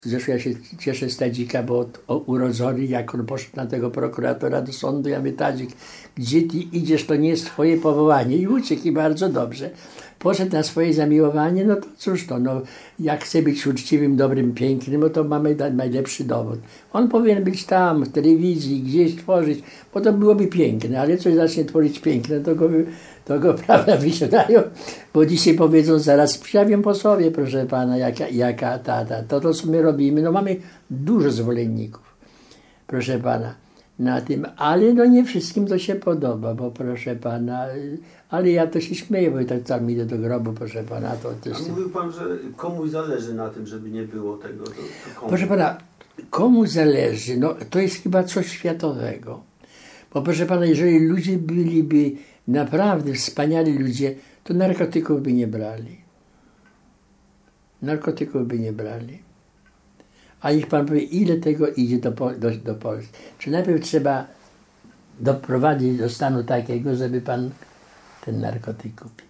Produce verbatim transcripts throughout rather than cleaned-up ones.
Zresztą ja się cieszę z Tadzika, bo od, o, urodzony, jak on poszedł na tego prokuratora do sądu, ja mówię, Tadzik, gdzie ty idziesz, to nie jest twoje powołanie. I uciekł i bardzo dobrze. Poszedł na swoje zamiłowanie, no to cóż to, no, jak chce być uczciwym, dobrym, pięknym, no to mamy najlepszy dowód. On powinien być tam, w telewizji, gdzieś tworzyć, bo to byłoby piękne, ale coś zacznie tworzyć piękne, to go, to go prawda, wysiadają, bo dzisiaj powiedzą zaraz, wsiawią po sobie, proszę pana, jaka, jaka ta, ta, to to, co my robimy, no mamy dużo zwolenników, proszę pana, na tym, ale no nie wszystkim to się podoba, bo proszę pana, ale ja to się śmieję, bo tak tam idę do grobu, proszę pana. To, to jest... A mówił pan, że komuś zależy na tym, żeby nie było tego. To, to proszę pana, komu zależy? No to jest chyba coś światowego. Bo proszę pana, jeżeli ludzie byliby naprawdę wspaniali ludzie, to narkotyków by nie brali. Narkotyków by nie brali. A niech pan powie, ile tego idzie do, do, do Polski. Czy najpierw trzeba doprowadzić do stanu takiego, żeby pan ten narkotyk kupił.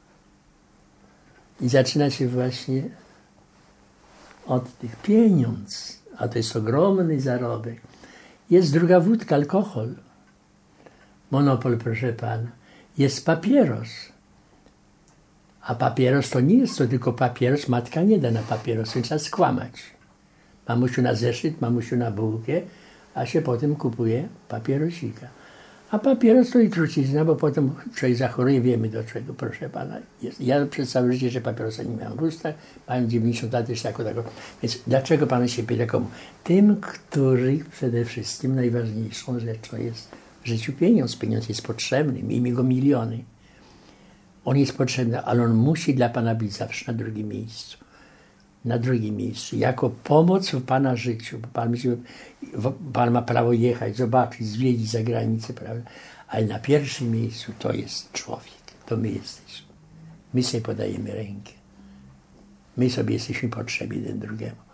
I zaczyna się właśnie od tych pieniądz, a to jest ogromny zarobek. Jest druga wódka, alkohol. Monopol, proszę pana. Jest papieros. A papieros to nie jest to tylko papieros. Matka nie da na papieros, więc trzeba skłamać. Mamusiu na zeszyt, mamusiu na bułkę, a się potem kupuje papierosika. A papieros to i trucizna, bo potem człowiek zachoruje, wiemy do czego, proszę pana. Jest. Ja przez całe życie, że papierosa nie miałem w ustach, mam dziewięćdziesiąt lat też tako, tako. Więc dlaczego pan się pyta komu? Tym, których przede wszystkim najważniejszą rzeczą jest w życiu pieniądz. Pieniądz jest potrzebny, miejmy go miliony. On jest potrzebny, ale on musi dla pana być zawsze na drugim miejscu. Na drugim miejscu, jako pomoc w pana życiu. Bo pan, pan ma prawo jechać, zobaczyć, zwiedzić za granicę, prawda? Ale na pierwszym miejscu to jest człowiek. To my jesteśmy. My sobie podajemy rękę. My sobie jesteśmy potrzebni jeden drugiemu.